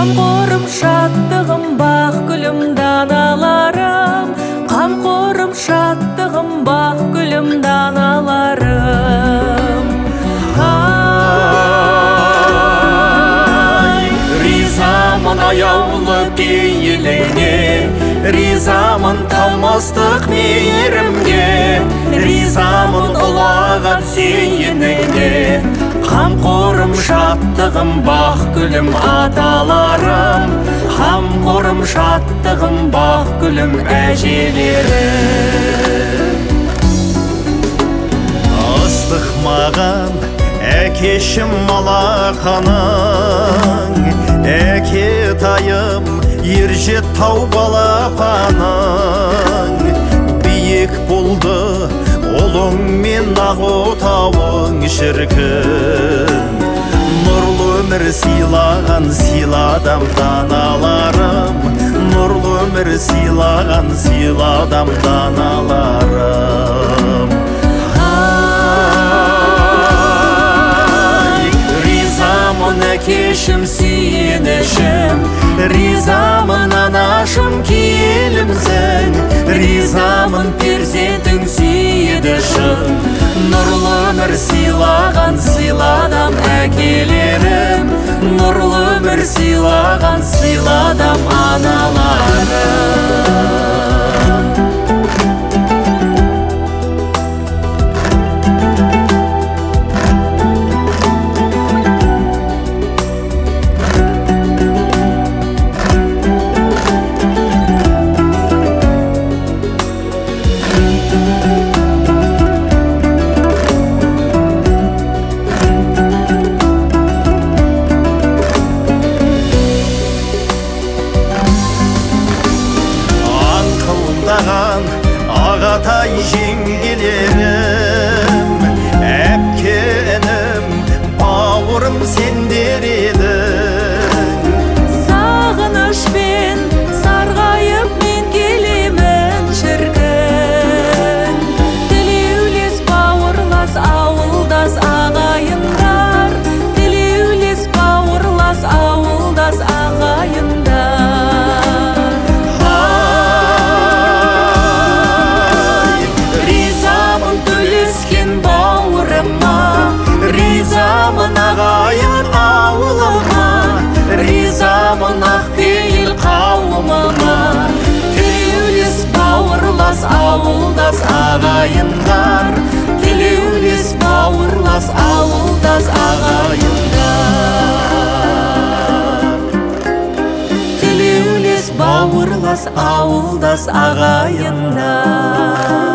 Қамқорым, шаттығым, бақ гүлім, даналарым. Қамқорым, шаттығым, бақ гүлім, даналарым. Ризамын аяулы пейіліңе, ризамын талмастық мейірімге, ризамын ұлағат сүйініңе. Қамқорым, шаттығым, бақ гүлім, аталарым. Қамқорым, шаттығым, бақ гүлім, әжелерім. Ыстық маған әкешім алақаның, әке тайым ержет тау балапаның. Биік болды ұлың мен ақ отауың шіркін, нұрлы өмір сыйлаған сыйладам даналарым, нұрлы өмір сыйлаған сыйладам даналарым. Ризамын әкешім сүйенішім, ризамын анашым келімсің, ризамын перзентің сүйедішім. Нұрлы өмір сыйлаған сыйладам әкелерім, нұрлы өмір сыйлаған сыйладам аналарым. Ағатай жеңгелерім, әпкенім, бауырым сендер едің. Сағынышпен сарғайып мен келемін шіркін, тілеулес бауырлас ауылдас ағайындар, тілеулес бауырлас ауылдас ағайындар. Ризамын ағайын ауылыма, ризамын ақпейіл қауымыма, тілеулес бауырлас ауылдас ағайындар, тілеулес бауырлас ауылдас ағайындар, тілеулес бауырлас ауылдас ағайындар.